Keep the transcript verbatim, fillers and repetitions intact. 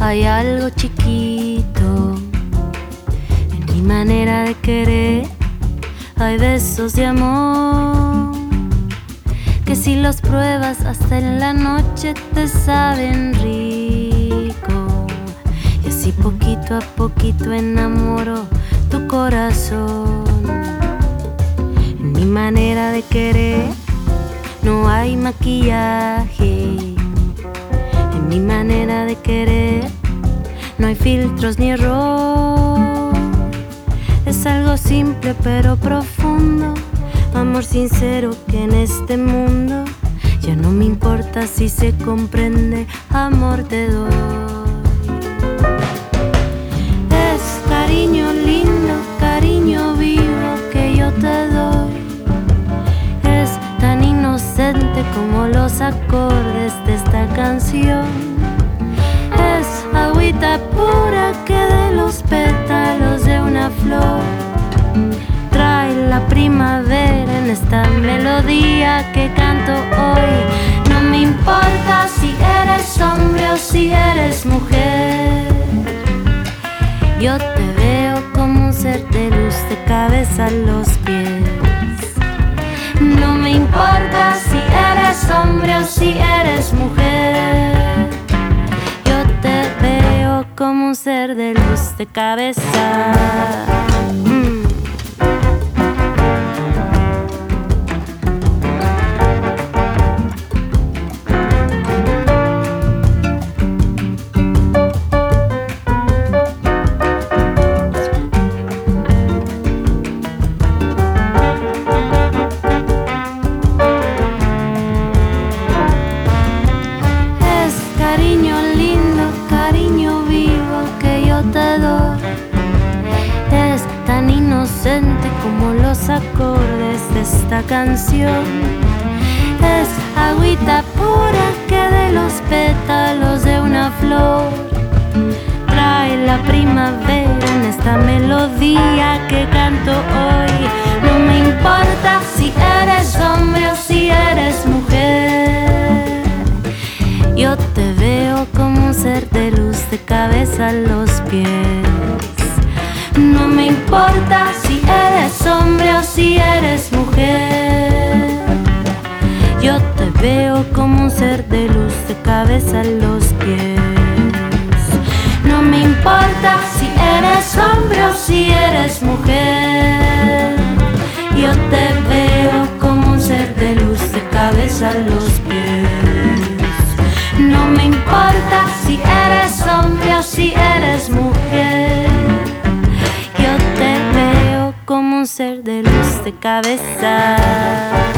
Hay algo chiquito en mi manera de querer. Hay besos de amor que si los pruebas hasta en la noche te saben rico. Y así poquito a poquito enamoro tu corazón. En mi manera de querer no hay maquillaje. En mi manera de querer no hay filtros ni error. Es algo simple pero profundo, amor sincero que en este mundo ya no me importa si se comprende, amor te doy. Es cariño lindo, cariño vivo que yo te doy. Es tan inocente como los acordes de esta canción. Es agüita pura que de los pétalos de una flor trae la primavera en esta melodía que canto hoy. No me importa si eres hombre o si eres mujer, yo te veo como un ser de luz de cabeza a los pies. No me importa si eres hombre o si eres mujer, yo te veo como un ser de luz de cabeza. Mm. Como los acordes de esta canción. Es agüita pura que de los pétalos de una flor trae la primavera en esta melodía que canto hoy. No me importa si eres hombre o si eres mujer, yo te veo como un ser de luz de cabeza a los pies. No me importa si eres hombre o si eres mujer, yo te veo como un ser de luz de cabeza a los pies. No me importa si eres hombre o si eres mujer, yo te veo como un ser de luz de cabeza a los pies. No me importa si eres hombre o si eres mujer, como un ser de luz de cabeza.